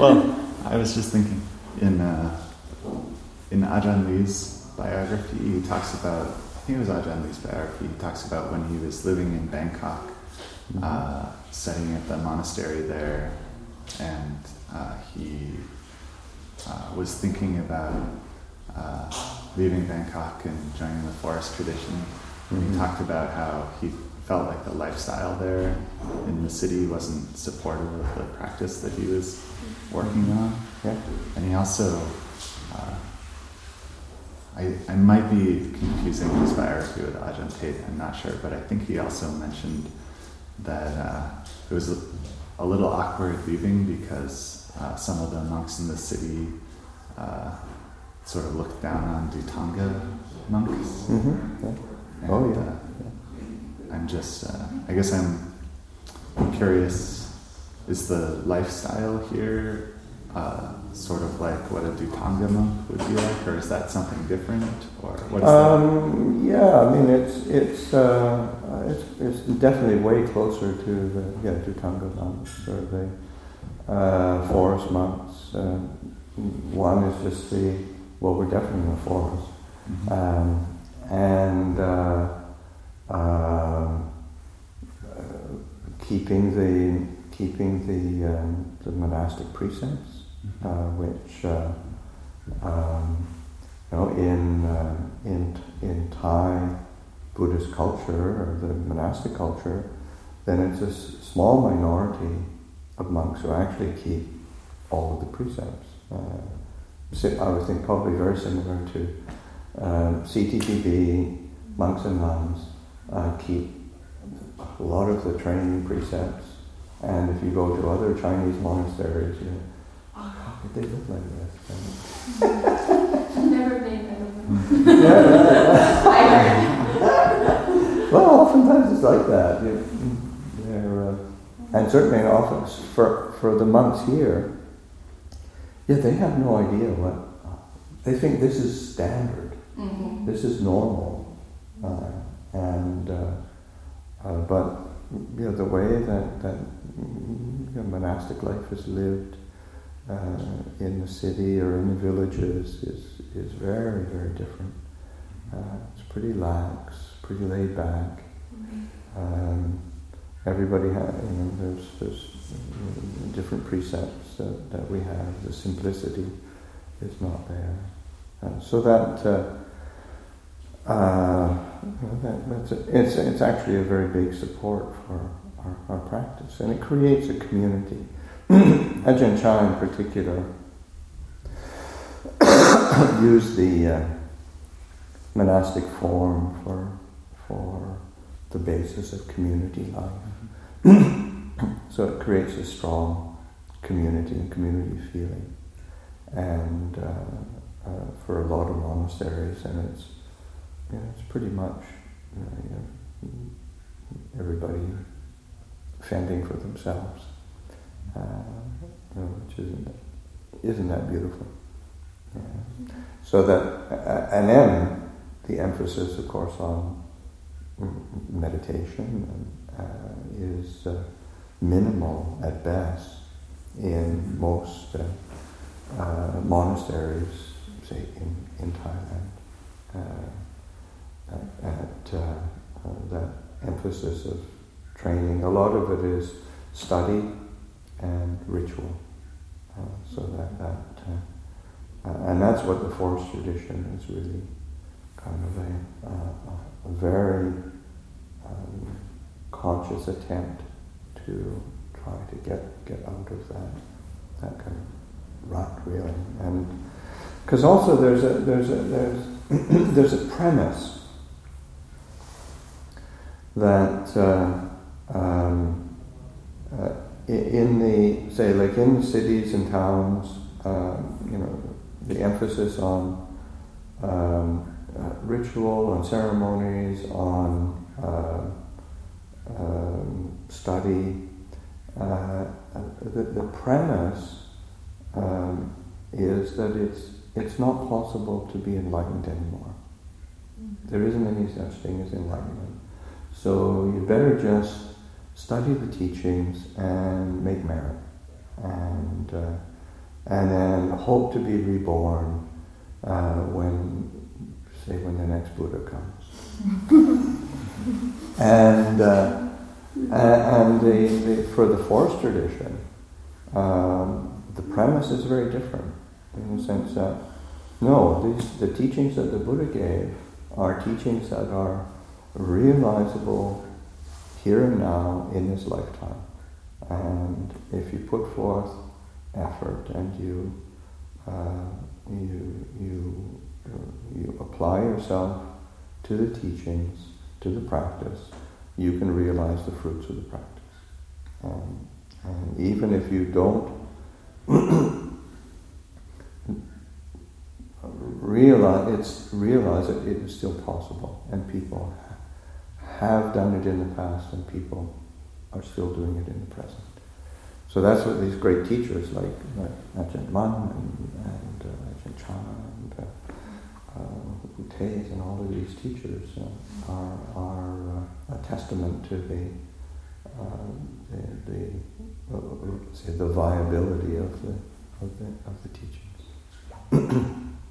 Well, I was just thinking, in Ajahn Lee's biography, he talks about, I think it was Ajahn Lee's biography, he talks about when he was living in Bangkok, studying at the monastery there, and he was thinking about leaving Bangkok and joining the forest tradition. And he talked about how he felt like the lifestyle there in the city wasn't supportive of the practice that he was working on. Yeah. And he also, I might be confusing his biography with Ajahn Tate, I'm not sure, but I think he also mentioned that it was a little awkward leaving because some of the monks in the city sort of looked down on Dhutanga monks. Mm-hmm. Yeah. And, I'm just, I guess I'm curious, is the lifestyle here sort of like what a Dhutanga monk would be like, or is that something different, or what is that? Yeah, I mean it's definitely way closer to the Dhutanga monks or the forest monks. One is just we're definitely in the forest, and keeping the monastic precepts, which in Thai Buddhist culture or the monastic culture, then it's a small minority of monks who actually keep all of the precepts. I would think probably very similar to CTTB, monks and nuns keep a lot of the training precepts, and if you go to other Chinese monasteries, you know, how could they look like this? I've never been, I don't know. Well, oftentimes it's like that. And certainly often for the monks here, they have no idea what they think. This is standard. Mm-hmm. This is normal, but the way that monastic life is lived in the city or in the villages is very, very different. It's pretty lax, pretty laid back. Everybody has, there's different precepts that we have. The simplicity is not there, so it's actually a very big support for our practice, and it creates a community. Ajahn Chah in particular used the monastic form for the basis of community life. So it creates a strong community and community feeling, and for a lot of monasteries, and it's pretty much everybody fending for themselves, which isn't that beautiful? Yeah. So that, and then the emphasis, of course, on meditation is minimal at best in most monasteries, say in Thailand. That emphasis of training, a lot of it is study and ritual. And that's what the forest tradition is really kind of a very conscious attempt to try to get out of that kind of rut, really. And because also there's a premise that in the cities and towns, the emphasis on ritual, on ceremonies, on study. The premise is that it's not possible to be enlightened anymore. There isn't any such thing as enlightenment. So you better just study the teachings and make merit. And and then hope to be reborn when the next Buddha comes. And for the forest tradition, the premise is very different in the sense that the teachings that the Buddha gave are teachings that are realizable here and now in this lifetime. And if you put forth effort and you apply yourself to the teachings, to the practice, you can realize the fruits of the practice. And even if you don't realize it is still possible, and people have done it in the past, and people are still doing it in the present. So that's what these great teachers like Ajahn Mun and Ajahn Chah and U Tays and all of these teachers are a testament to the viability of the teachings.